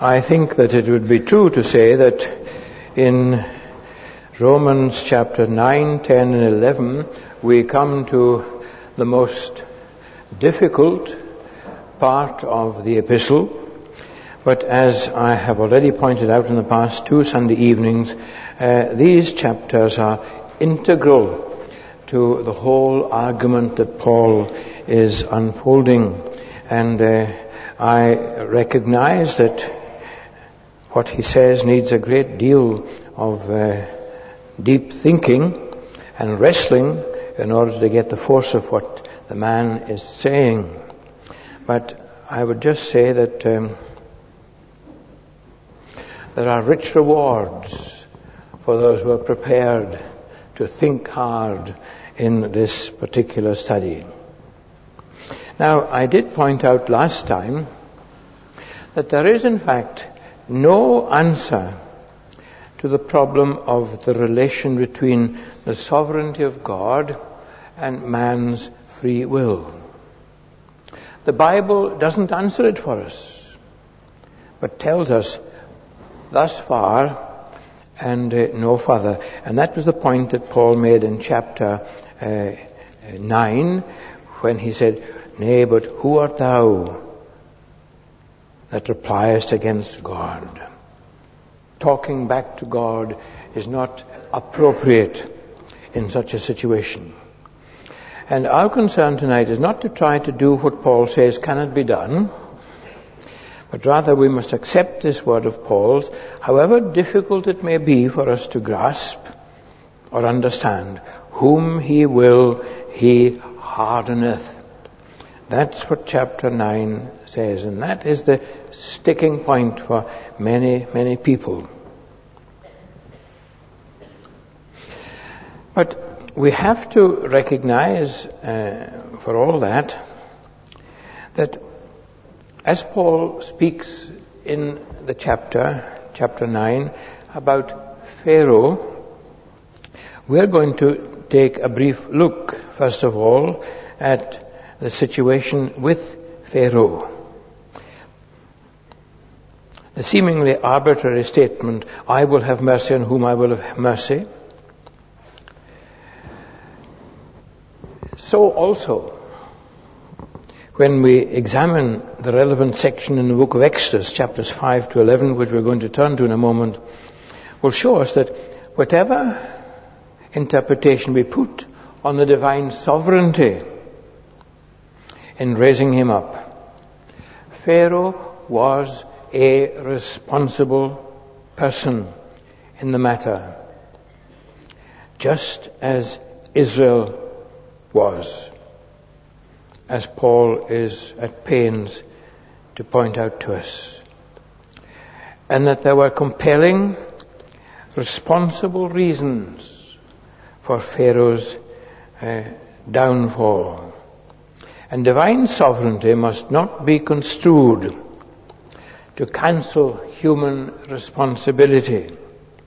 I think that it would be true to say that in Romans chapter 9, 10 and 11, we come to the most difficult part of the epistle. But as I have already pointed out in the past 2 Sunday evenings, these chapters are integral to the whole argument that Paul is unfolding. And I recognize that what he says needs a great deal of deep thinking and wrestling in order to get the force of what the man is saying. But I would just say that there are rich rewards for those who are prepared to think hard in this particular study. Now, I did point out last time that there is in fact no answer to the problem of the relation between the sovereignty of God and man's free will. The Bible doesn't answer it for us, but tells us thus far and no further. And that was the point that Paul made in chapter 9 when he said, "Nay, but who art thou that repliest against God?" Talking back to God is not appropriate in such a situation. And our concern tonight is not to try to do what Paul says cannot be done, but rather we must accept this word of Paul's, however difficult it may be for us to grasp or understand. Whom he will, he hardeneth. That's what chapter 9 says, and that is the sticking point for many, many people. But we have to recognize, for all that as Paul speaks in the chapter 9, about Pharaoh, we're going to take a brief look, first of all, at the situation with Pharaoh. The seemingly arbitrary statement, "I will have mercy on whom I will have mercy." So also, when we examine the relevant section in the book of Exodus, chapters 5 to 11, which we're going to turn to in a moment, will show us that whatever interpretation we put on the divine sovereignty in raising him up, Pharaoh was a responsible person in the matter, just as Israel was, as Paul is at pains to point out to us. And that there were compelling, responsible reasons for Pharaoh's downfall. And divine sovereignty must not be construed to cancel human responsibility.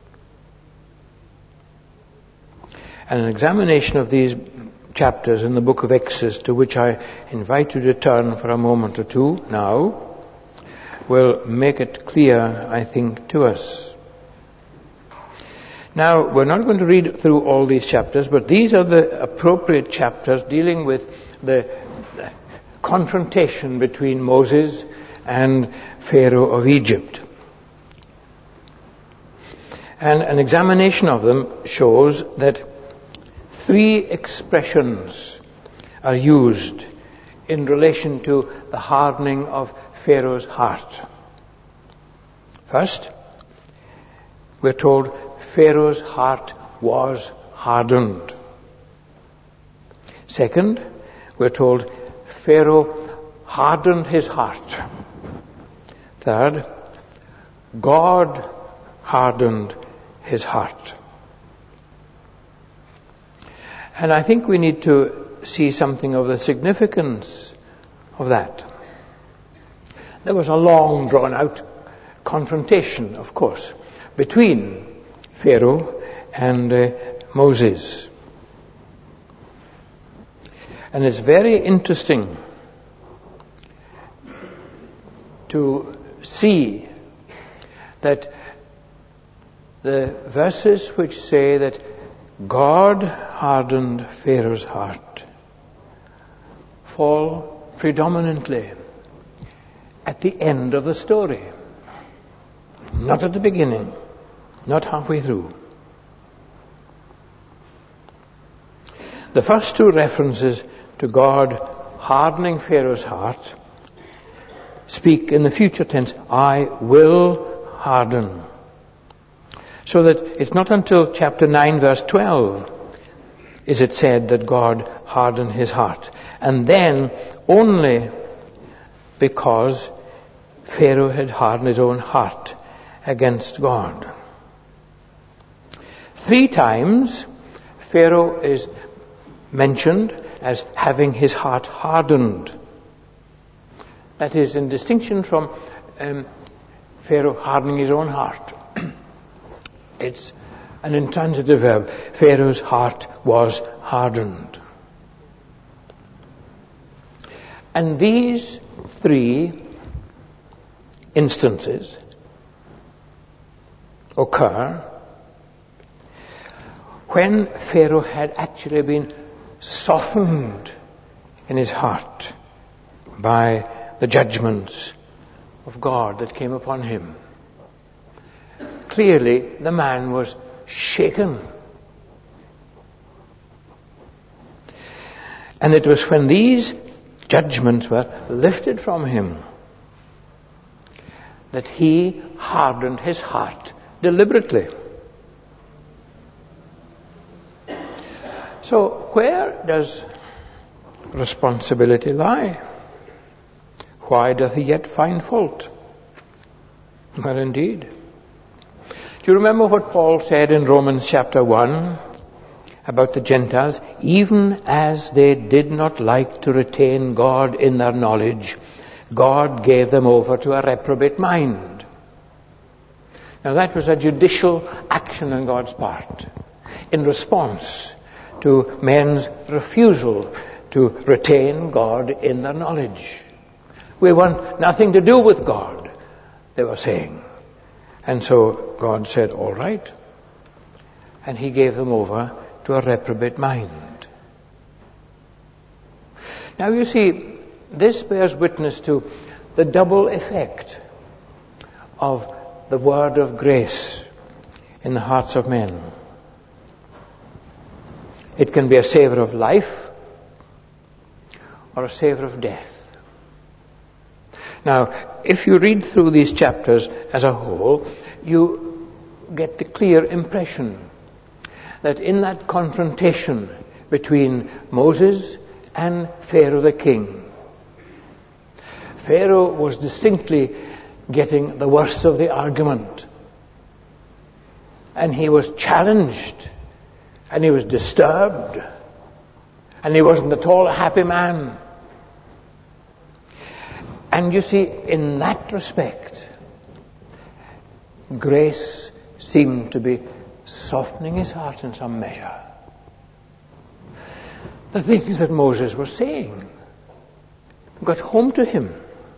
And an examination of these chapters in the book of Exodus, to which I invite you to turn for a moment or two now, will make it clear, I think, to us. Now, we're not going to read through all these chapters, but these are the appropriate chapters dealing with the confrontation between Moses and Pharaoh of Egypt. And an examination of them shows that 3 expressions are used in relation to the hardening of Pharaoh's heart. First, we're told Pharaoh's heart was hardened. Second, we're told Pharaoh hardened his heart. Third, God hardened his heart. And I think we need to see something of the significance of that. There was a long drawn out confrontation, of course, between Pharaoh and Moses. And it's very interesting to see that the verses which say that God hardened Pharaoh's heart fall predominantly at the end of the story, not at the beginning, not halfway through. The first two references to God hardening Pharaoh's heart speak in the future tense, I will harden. So that it's not until chapter 9 verse 12 is it said that God hardened his heart. And then only because Pharaoh had hardened his own heart against God. 3 times Pharaoh is mentioned as having his heart hardened. That is in distinction from Pharaoh hardening his own heart. It's an intransitive verb. Pharaoh's heart was hardened. And these 3 instances occur when Pharaoh had actually been softened in his heart by the judgments of God that came upon him. Clearly, the man was shaken. And it was when these judgments were lifted from him that he hardened his heart deliberately. So, where does responsibility lie? Why doth he yet find fault? Well, indeed. Do you remember what Paul said in Romans chapter 1 about the Gentiles? Even as they did not like to retain God in their knowledge, God gave them over to a reprobate mind. Now that was a judicial action on God's part in response to men's refusal to retain God in their knowledge. We want nothing to do with God, they were saying. And so God said, all right. And he gave them over to a reprobate mind. Now you see, this bears witness to the double effect of the word of grace in the hearts of men. It can be a savor of life or a savor of death. Now, if you read through these chapters as a whole, you get the clear impression that in that confrontation between Moses and Pharaoh the king, Pharaoh was distinctly getting the worst of the argument. And he was challenged, and he was disturbed, and he wasn't at all a happy man. And you see, in that respect, grace seemed to be softening his heart in some measure. The things that Moses was saying got home to him.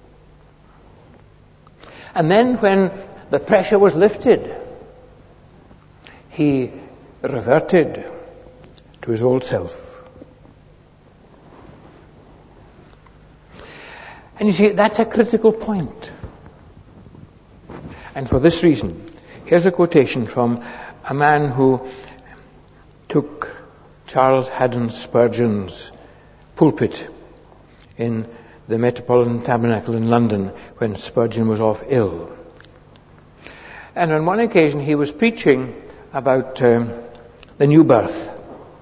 And then when the pressure was lifted, he reverted to his old self. And you see, that's a critical point. And for this reason, here's a quotation from a man who took Charles Haddon Spurgeon's pulpit in the Metropolitan Tabernacle in London when Spurgeon was off ill. And on one occasion he was preaching about the new birth.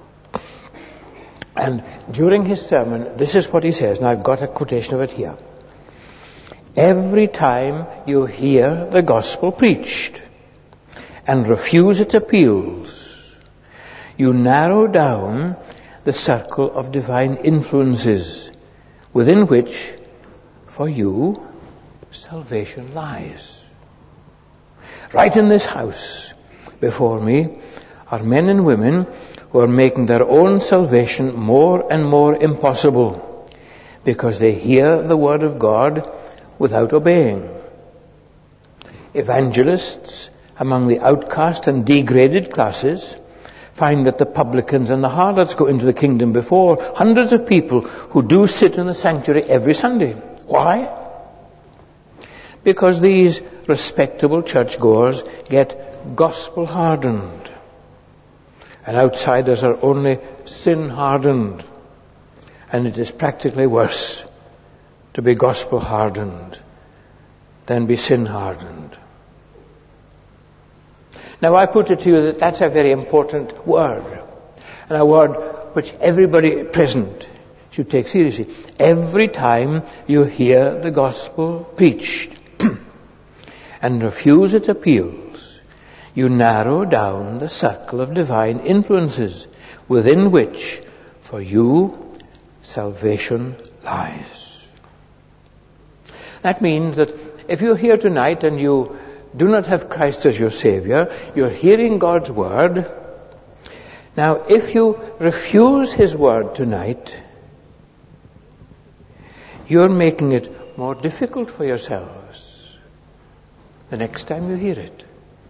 And during his sermon, this is what he says. Now I've got a quotation of it here. Every time you hear the gospel preached and refuse its appeals, you narrow down the circle of divine influences within which, for you, salvation lies. Right in this house before me are men and women who are making their own salvation more and more impossible because they hear the word of God without obeying. evangelists among the outcast and degraded classes find that the publicans and the harlots go into the kingdom before hundreds of people who do sit in the sanctuary every Sunday. Why? Because these respectable churchgoers get gospel hardened, and outsiders are only sin hardened, and it is practically worse to be gospel hardened than be sin hardened. Now I put it to you that that's a very important word, and a word which everybody present should take seriously. Every time you hear the gospel preached and refuse its appeals, you narrow down the circle of divine influences within which, for you, salvation lies. That means that if you're here tonight and you do not have Christ as your Savior, you're hearing God's Word. Now, if you refuse His Word tonight, you're making it more difficult for yourselves the next time you hear it.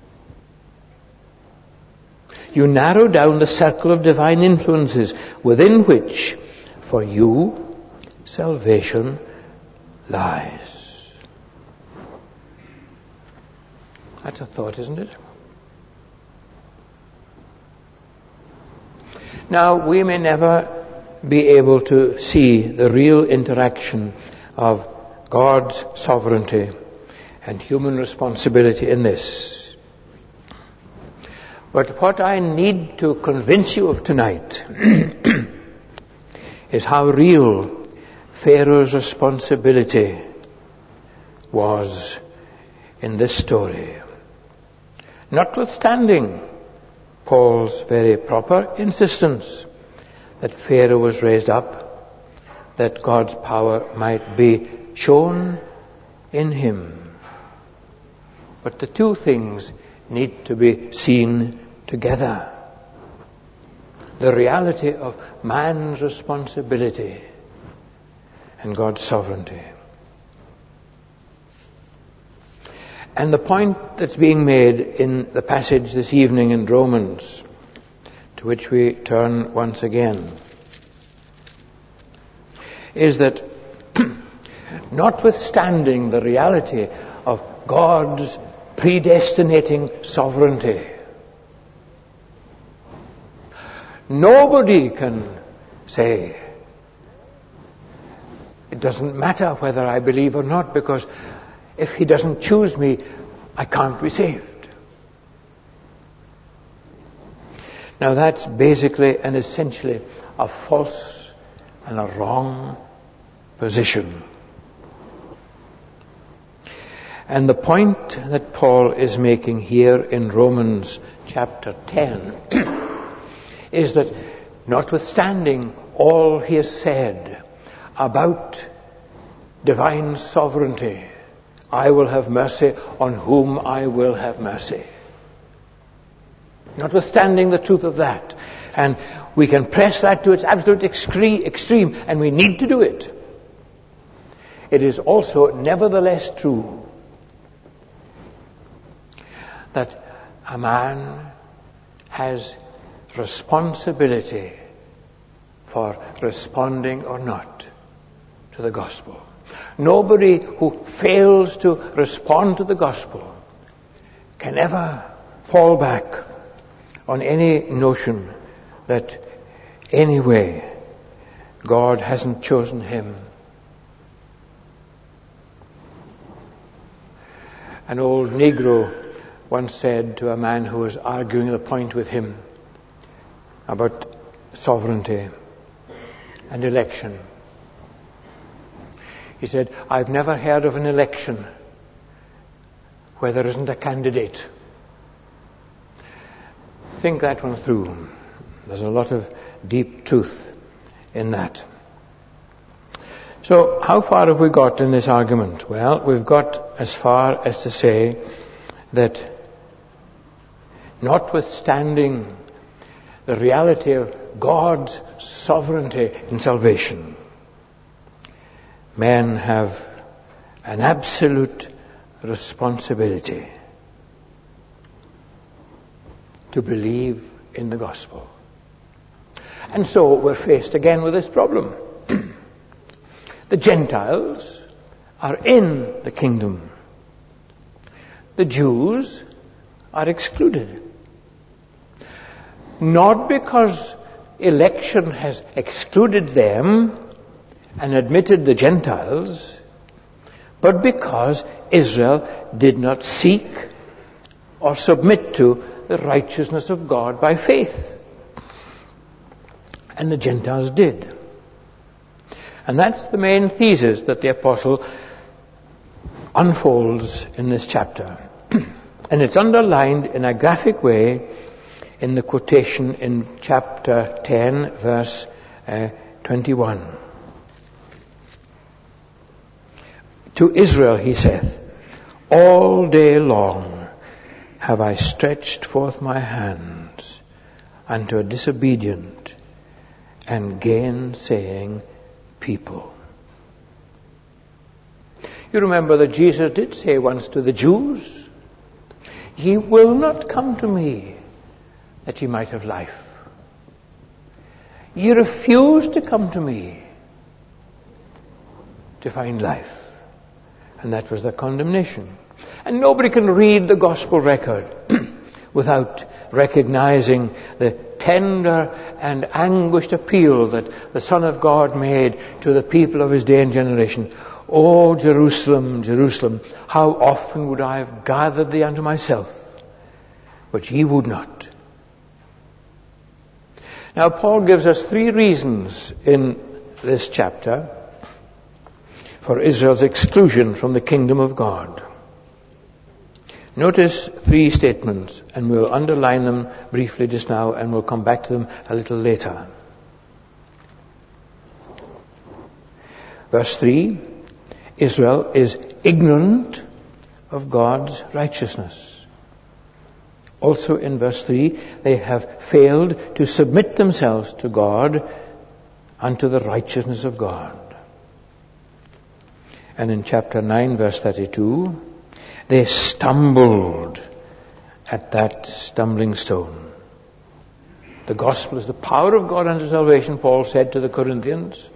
You narrow down the circle of divine influences within which, for you, salvation lies. That's a thought, isn't it? Now, we may never be able to see the real interaction of God's sovereignty and human responsibility in this. But what I need to convince you of tonight is how real Pharaoh's responsibility was in this story. Notwithstanding Paul's very proper insistence that Pharaoh was raised up, that God's power might be shown in him. But the two things need to be seen together. The reality of man's responsibility and God's sovereignty. And the point that's being made in the passage this evening in Romans, to which we turn once again, is that notwithstanding the reality of God's predestinating sovereignty, nobody can say, it doesn't matter whether I believe or not, because if He doesn't choose me, I can't be saved. Now that's basically and essentially a false and a wrong position. And the point that Paul is making here in Romans chapter 10 is that notwithstanding all he has said about divine sovereignty, I will have mercy on whom I will have mercy. Notwithstanding the truth of that. And we can press that to its absolute extreme, and we need to do it. It is also nevertheless true that a man has responsibility for responding or not to the gospel. Nobody who fails to respond to the gospel can ever fall back on any notion that anyway God hasn't chosen him. An old Negro once said to a man who was arguing the point with him about sovereignty and election, he said, I've never heard of an election where there isn't a candidate. Think that one through. There's a lot of deep truth in that. So, how far have we got in this argument? Well, we've got as far as to say that notwithstanding the reality of God's sovereignty in salvation, men have an absolute responsibility to believe in the gospel. And so we're faced again with this problem. The Gentiles are in the kingdom. The Jews are excluded. Not because election has excluded them and admitted the Gentiles, but because Israel did not seek or submit to the righteousness of God by faith. And the Gentiles did. And that's the main thesis that the apostle unfolds in this chapter. And it's underlined in a graphic way in the quotation in chapter 10, verse 21. To Israel he saith, all day long have I stretched forth my hands unto a disobedient and gainsaying people. You remember that Jesus did say once to the Jews, ye will not come to me that ye might have life. Ye refuse to come to me to find life. And that was the condemnation. And nobody can read the gospel record without recognizing the tender and anguished appeal that the Son of God made to the people of his day and generation. O Jerusalem, Jerusalem, how often would I have gathered thee unto myself, but ye would not. Now Paul gives us 3 reasons in this chapter for Israel's exclusion from the kingdom of God. Notice 3 statements, and we'll underline them briefly just now, and we'll come back to them a little later. Verse 3, Israel is ignorant of God's righteousness. Also in verse 3, they have failed to submit themselves to God unto the righteousness of God. And in chapter 9, verse 32, they stumbled at that stumbling stone. The gospel is the power of God unto salvation, Paul said to the Corinthians.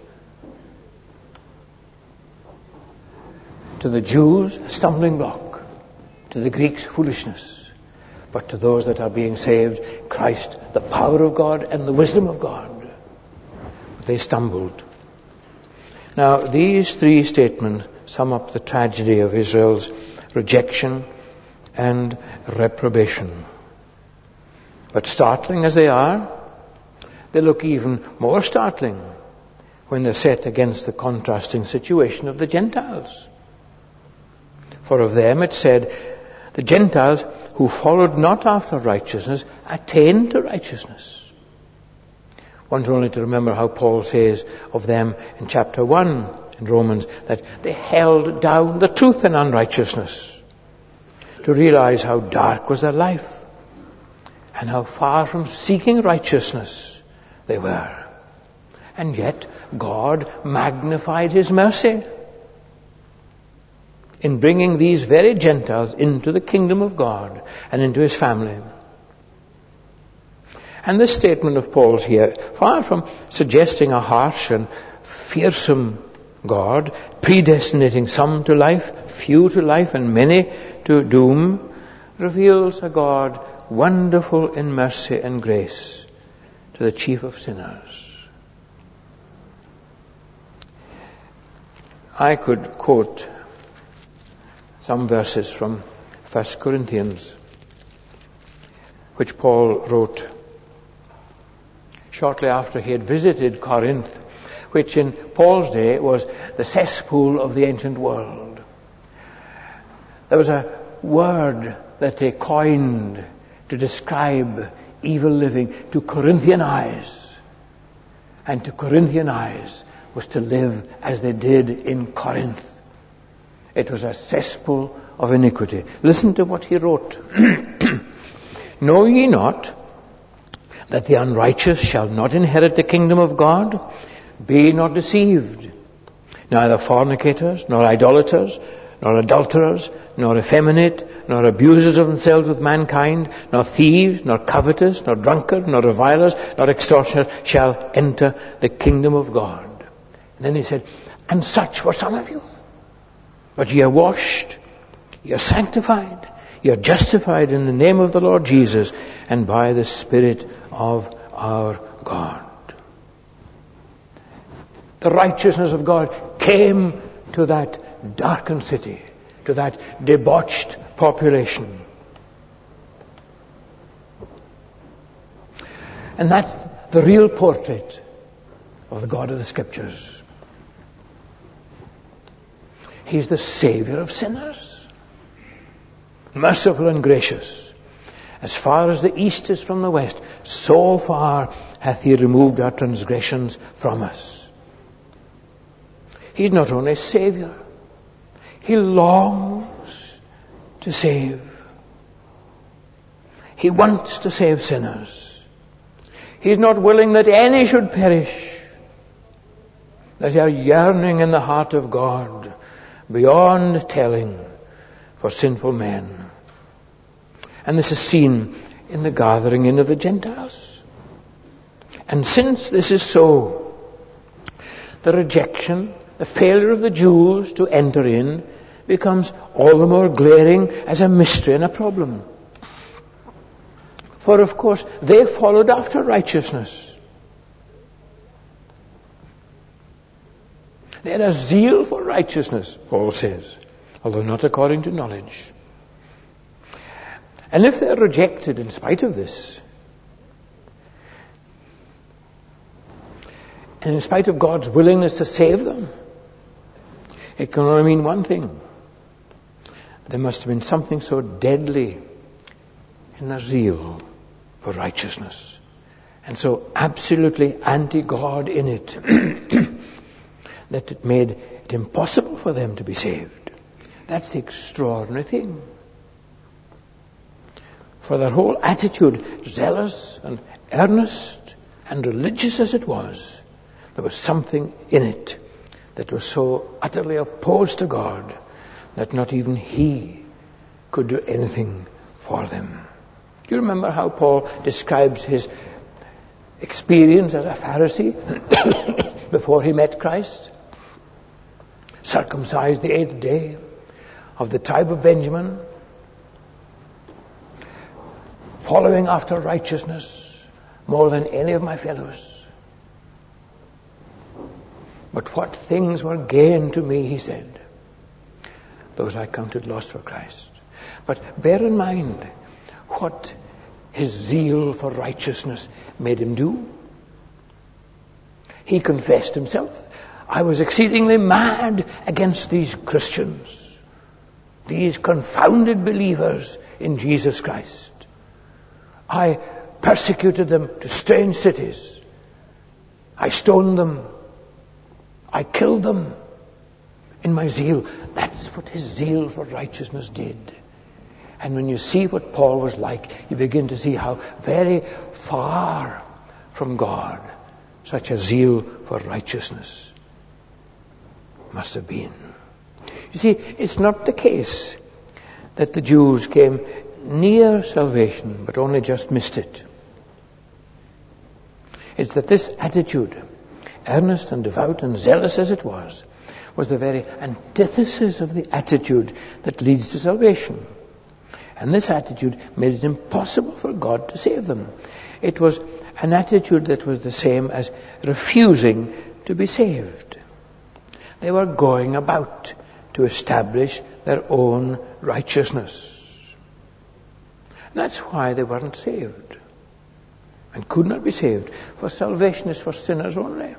To the Jews, a stumbling block. To the Greeks, foolishness. But to those that are being saved, Christ, the power of God and the wisdom of God. They stumbled. Now, these 3 statements sum up the tragedy of Israel's rejection and reprobation. But startling as they are, they look even more startling when they're set against the contrasting situation of the Gentiles. For of them it said, the Gentiles who followed not after righteousness attained to righteousness. Want only to remember how Paul says of them in chapter 1 in Romans that they held down the truth in unrighteousness, to realize how dark was their life and how far from seeking righteousness they were. And yet God magnified his mercy in bringing these very Gentiles into the kingdom of God and into his family. And this statement of Paul's here, far from suggesting a harsh and fearsome God, predestinating some to life, few to life, and many to doom, reveals a God wonderful in mercy and grace to the chief of sinners. I could quote some verses from 1 Corinthians, which Paul wrote shortly after he had visited Corinth, which in Paul's day was the cesspool of the ancient world. There was a word that they coined to describe evil living to Corinthian eyes. And to Corinthian eyes was to live as they did in Corinth. It was a cesspool of iniquity. Listen to what he wrote. Know ye not that the unrighteous shall not inherit the kingdom of God? Be not deceived. Neither fornicators, nor idolaters, nor adulterers, nor effeminate, nor abusers of themselves with mankind, nor thieves, nor covetous, nor drunkards, nor revilers, nor extortioners shall enter the kingdom of God. And then he said, and such were some of you. But ye are washed, ye are sanctified, ye are justified in the name of the Lord Jesus and by the Spirit of our God. The righteousness of God came to that darkened city, to that debauched population. And that's the real portrait of the God of the Scriptures. He's the Savior of sinners, merciful and gracious. As far as the east is from the west, so far hath He removed our transgressions from us. He's not only Savior, He longs to save. He wants to save sinners. He's not willing that any should perish. There's a yearning in the heart of God beyond telling for sinful men. And this is seen in the gathering in of the Gentiles. And since this is so, the rejection, the failure of the Jews to enter in becomes all the more glaring as a mystery and a problem. For of course, they followed after righteousness. They had a zeal for righteousness, Paul says, although not according to knowledge. And if they're rejected in spite of this, and in spite of God's willingness to save them, it can only mean one thing. There must have been something so deadly in their zeal for righteousness, and so absolutely anti-God in it, that it made it impossible for them to be saved. That's the extraordinary thing. For their whole attitude, zealous and earnest and religious as it was, there was something in it that was so utterly opposed to God that not even He could do anything for them. Do you remember how Paul describes his experience as a Pharisee before he met Christ? Circumcised the 8th day, of the tribe of Benjamin, following after righteousness more than any of my fellows. But what things were gain to me, he said, those I counted loss for Christ. But bear in mind what his zeal for righteousness made him do. He confessed himself, I was exceedingly mad against these Christians, these confounded believers in Jesus Christ. I persecuted them to strange cities. I stoned them. I killed them in my zeal. That's what his zeal for righteousness did. And when you see what Paul was like, you begin to see how very far from God such a zeal for righteousness must have been. You see, it's not the case that the Jews came near salvation but only just missed it. It's that this attitude, earnest and devout and zealous as it was the very antithesis of the attitude that leads to salvation. And this attitude made it impossible for God to save them. It was an attitude that was the same as refusing to be saved. They were going about to establish their own righteousness. That's why they weren't saved and could not be saved. For salvation is for sinners only.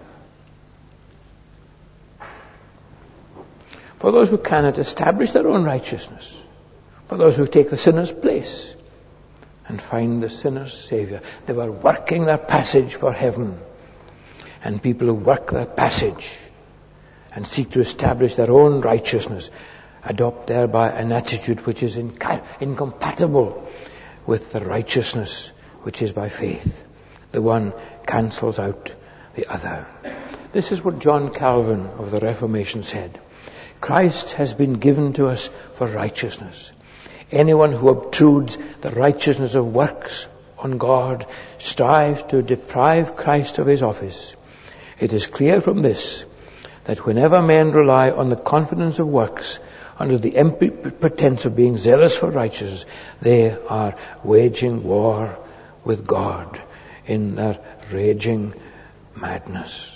For those who cannot establish their own righteousness, for those who take the sinner's place and find the sinner's Savior. They were working their passage for heaven. And people who work their passage and seek to establish their own righteousness adopt thereby an attitude which is incompatible with the righteousness which is by faith. The one cancels out the other. This is what John Calvin of the Reformation said. Christ has been given to us for righteousness. Anyone who obtrudes the righteousness of works on God strives to deprive Christ of his office. It is clear from this that whenever men rely on the confidence of works under the empty pretense of being zealous for righteousness, they are waging war with God in their raging madness.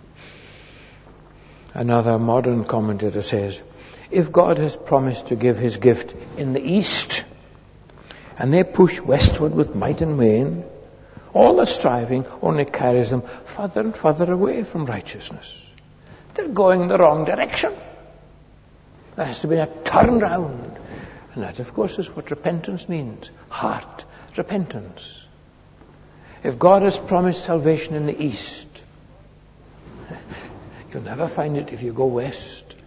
Another modern commentator says, if God has promised to give his gift in the east, and they push westward with might and main, all the striving only carries them further and further away from righteousness. They're going in the wrong direction. There has to be a turn round. And that, of course, is what repentance means. Heart repentance. If God has promised salvation in the east, you'll never find it if you go west.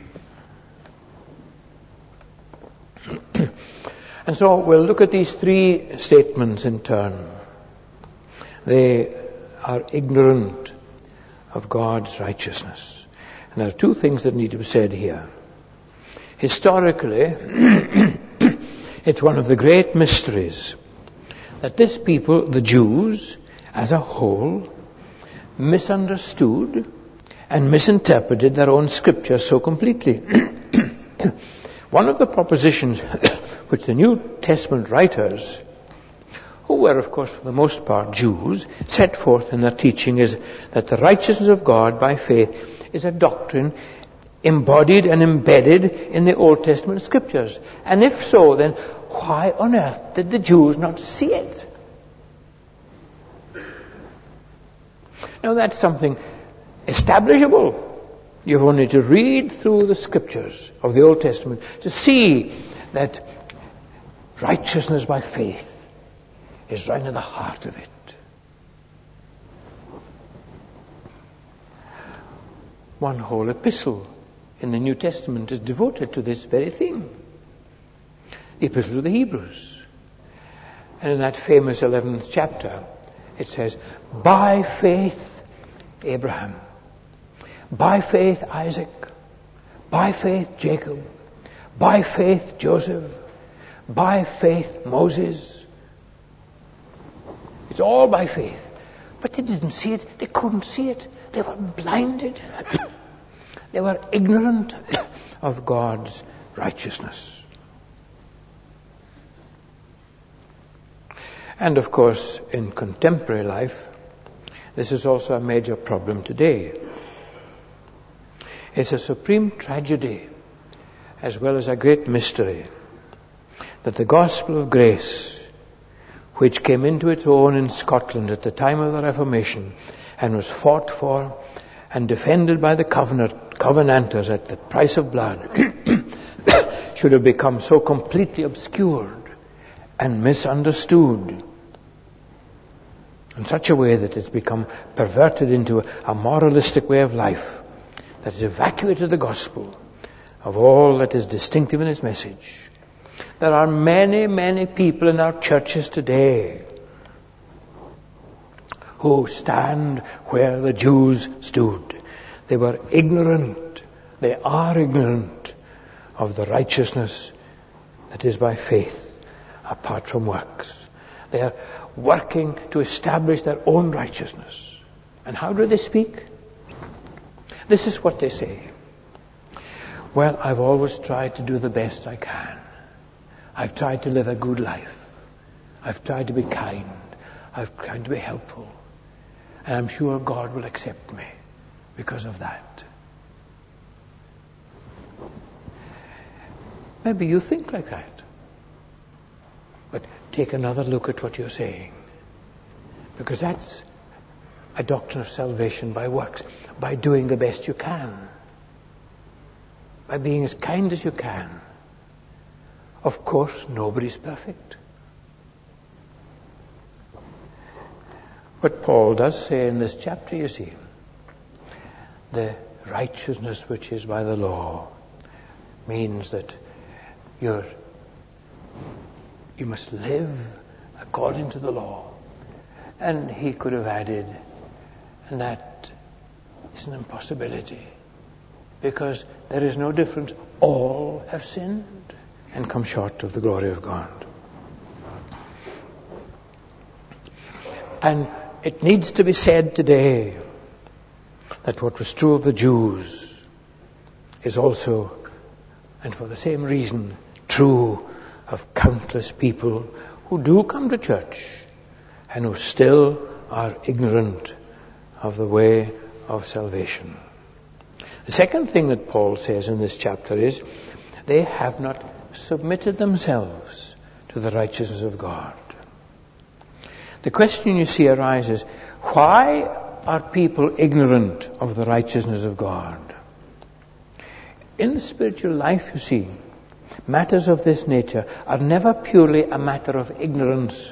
And so we'll look at these three statements in turn. They are ignorant of God's righteousness. And there are two things that need to be said here. Historically, it's one of the great mysteries that this people, the Jews, as a whole, misunderstood and misinterpreted their own scriptures so completely. One of the propositions which the New Testament writers, who were, of course, for the most part Jews, set forth in their teaching is that the righteousness of God by faith is a doctrine embodied and embedded in the Old Testament scriptures. And if so, then why on earth did the Jews not see it? Now that's something establishable. You've only to read through the scriptures of the Old Testament to see that righteousness by faith is right in the heart of it. One whole epistle in the New Testament is devoted to this very thing. The Epistle to the Hebrews. And in that famous 11th chapter, it says, by faith Abraham, by faith Isaac, by faith Jacob, by faith Joseph, by faith Moses. It's all by faith. But they didn't see it. They couldn't see it. They were blinded. They were ignorant of God's righteousness. And of course, in contemporary life, this is also a major problem today. It's a supreme tragedy, as well as a great mystery, that the gospel of grace, which came into its own in Scotland at the time of the Reformation and was fought for and defended by the Covenanters at the price of blood, should have become so completely obscured and misunderstood in such a way that it's become perverted into a moralistic way of life that has evacuated the gospel of all that is distinctive in its message. There are many, many people in our churches today who stand where the Jews stood. They were ignorant. They are ignorant of the righteousness that is by faith, apart from works. They are working to establish their own righteousness. And how do they speak? This is what they say. Well, I've always tried to do the best I can. I've tried to live a good life. I've tried to be kind. I've tried to be helpful. And I'm sure God will accept me because of that. Maybe you think like that. But take another look at what you're saying. Because that's a doctrine of salvation by works, by doing the best you can, by being as kind as you can. Of course, nobody's perfect. But Paul does say in this chapter, you see, the righteousness which is by the law means that you must live according to the law. And he could have added, and that is an impossibility. because there is no difference. All have sinned and come short of the glory of God. And it needs to be said today that what was true of the Jews is also, and for the same reason, true of countless people who do come to church and who still are ignorant of the way of salvation. The second thing that Paul says in this chapter is they have not submitted themselves to the righteousness of God. The question you see arises, why are people ignorant of the righteousness of God? In the spiritual life, you see, matters of this nature are never purely a matter of ignorance.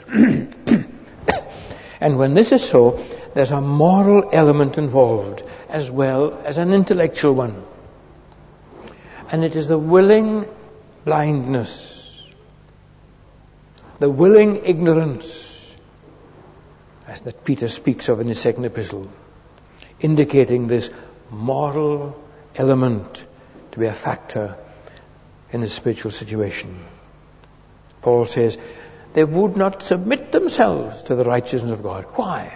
And when this is so, there's a moral element involved as well as an intellectual one. And it is the willing blindness, the willing ignorance, as that Peter speaks of in his second epistle, indicating this moral element to be a factor in the spiritual situation. Paul says they would not submit themselves to the righteousness of God. Why?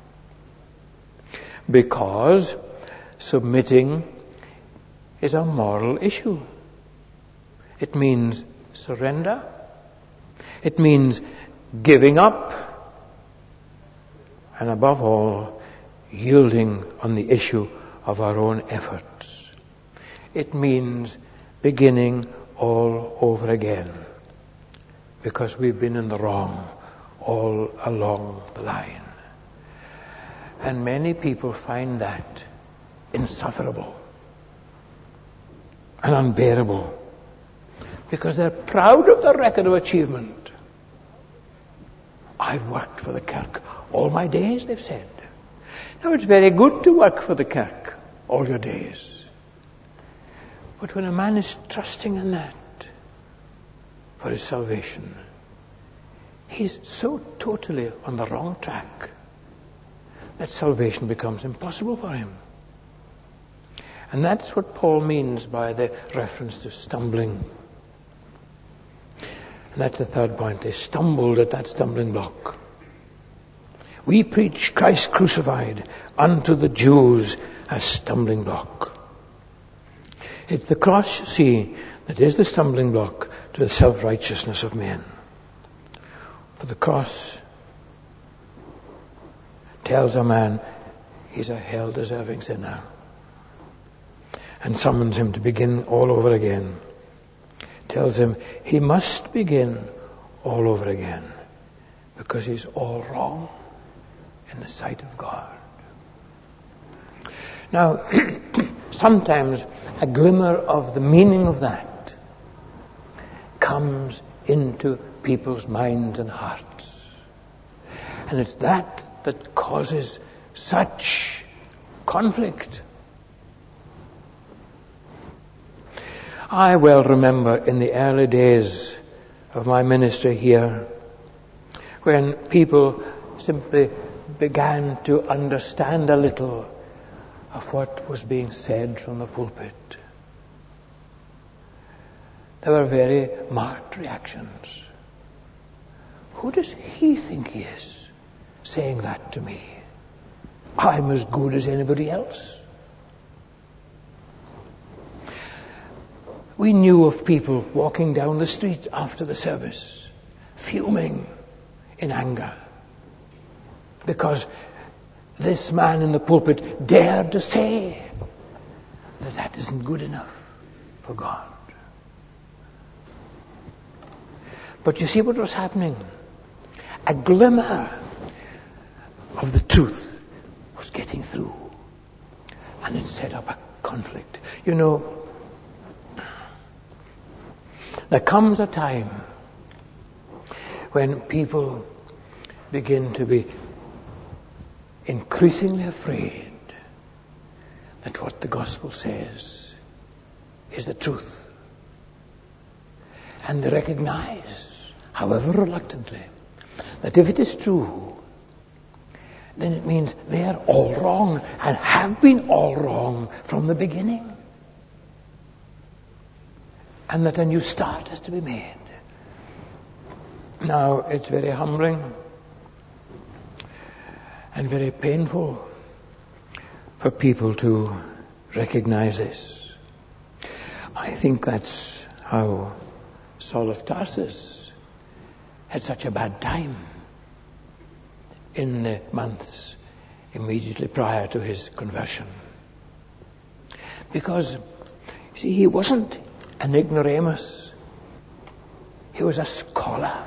Because submitting is a moral issue. It means surrender. It means giving up. And above all, yielding on the issue of our own efforts. It means beginning all over again, because we've been in the wrong all along the line. And many people find that insufferable and unbearable, because they're proud of their record of achievement. I've worked for the Kirk all my days, they've said. Now, it's very good to work for the Kirk all your days. But when a man is trusting in that for his salvation, he's so totally on the wrong track that salvation becomes impossible for him. And that's what Paul means by the reference to stumbling. And that's the third point. They stumbled at that stumbling block. We preach Christ crucified unto the Jews a stumbling block. It's the cross, you see, that is the stumbling block to the self-righteousness of men. For the cross tells a man he's a hell-deserving sinner and summons him to begin all over again. Tells him he must begin all over again because he's all wrong in the sight of God. Now, sometimes a glimmer of the meaning of that comes into people's minds and hearts. And it's that causes such conflict. I well remember in the early days of my ministry here, when people simply began to understand a little of what was being said from the pulpit. There were very marked reactions. Who does he think he is saying that to me? I'm as good as anybody else. We knew of people walking down the street after the service, fuming in anger, because this man in the pulpit dared to say that that isn't good enough for God. But you see what was happening? A glimmer of the truth was getting through, and it set up a conflict. You know, there comes a time when people begin to be increasingly afraid that what the gospel says is the truth. And they recognize, however reluctantly, that if it is true, then it means they are all wrong and have been all wrong from the beginning. and that a new start has to be made. Now, it's very humbling and very painful for people to recognize this. I think that's how Saul of Tarsus had such a bad time in the months immediately prior to his conversion. Because, see, he wasn't an ignoramus. He was a scholar.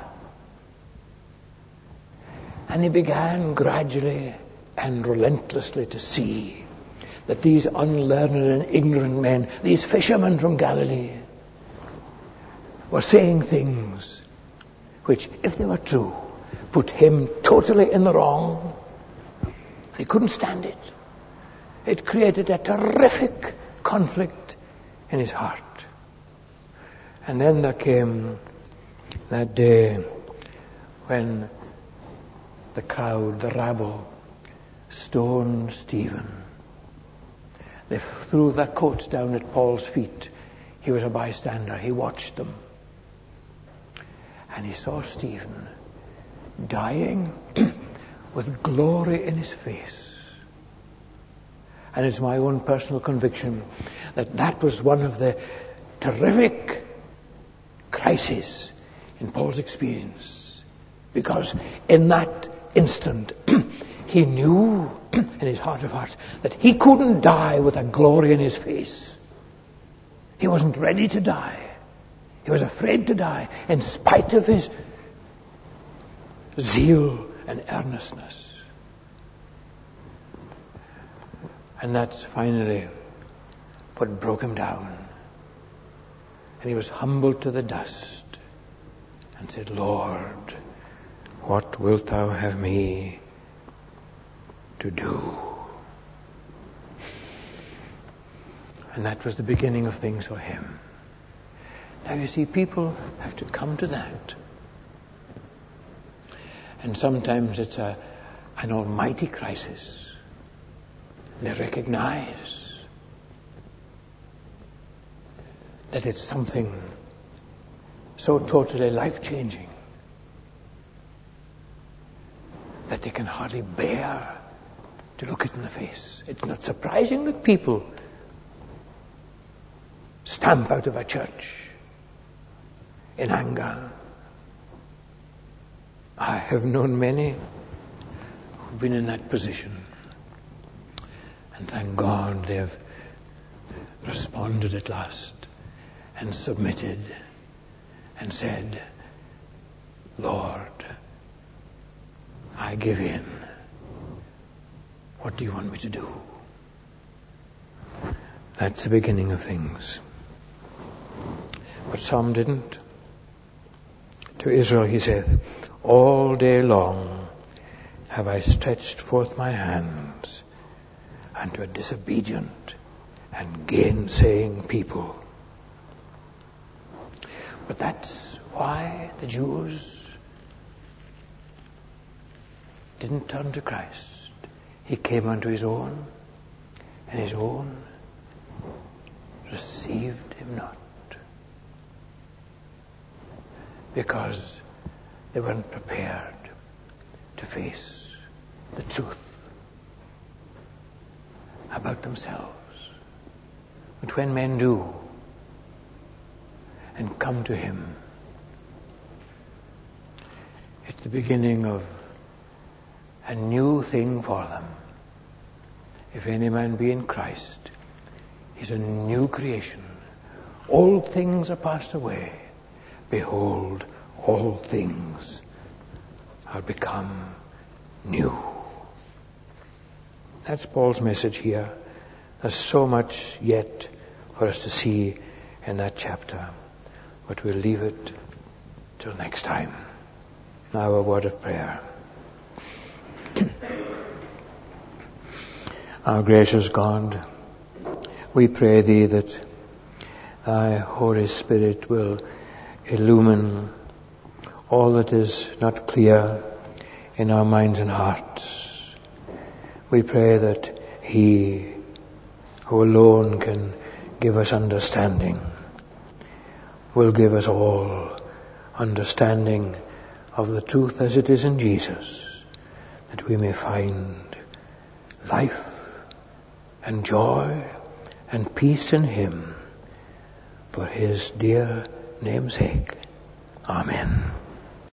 And he began gradually and relentlessly to see that these unlearned and ignorant men, these fishermen from Galilee, were saying things which, if they were true, put him totally in the wrong. He couldn't stand it. It created a terrific conflict in his heart. And then there came that day when the crowd, the rabble, stoned Stephen. They threw their coats down at Paul's feet. He was a bystander. He watched them. And he saw Stephen dying with glory in his face. And it's my own personal conviction that that was one of the terrific crises in Paul's experience. Because in that instant, he knew in his heart of hearts that he couldn't die with a glory in his face. He wasn't ready to die. He was afraid to die in spite of his zeal and earnestness. And that's finally what broke him down. And he was humbled to the dust and said, Lord, what wilt thou have me to do? And that was the beginning of things for him. Now you see, people have to come to that. And sometimes it's an almighty crisis. They recognize that it's something so totally life-changing that they can hardly bear to look it in the face. It's not surprising that people stamp out of a church in anger. I have known many who've been in that position. And thank God they've responded at last and submitted and said, Lord, I give in. What do you want me to do? That's the beginning of things. But some didn't. To Israel he said, all day long have I stretched forth my hands unto a disobedient and gainsaying people. But that's why the Jews didn't turn to Christ. He came unto his own, and his own received him not. Because they weren't prepared to face the truth about themselves. But when men do and come to him, it's the beginning of a new thing for them. If any man be in Christ, he's a new creation. Old things are passed away. Behold, all things are become new. That's Paul's message here. There's so much yet for us to see in that chapter. But we'll leave it till next time. Now a word of prayer. Our gracious God, we pray Thee that Thy Holy Spirit will illumine all that is not clear in our minds and hearts. We pray that He who alone can give us understanding will give us all understanding of the truth as it is in Jesus, that we may find life and joy and peace in Him for His dear name's sake. Amen.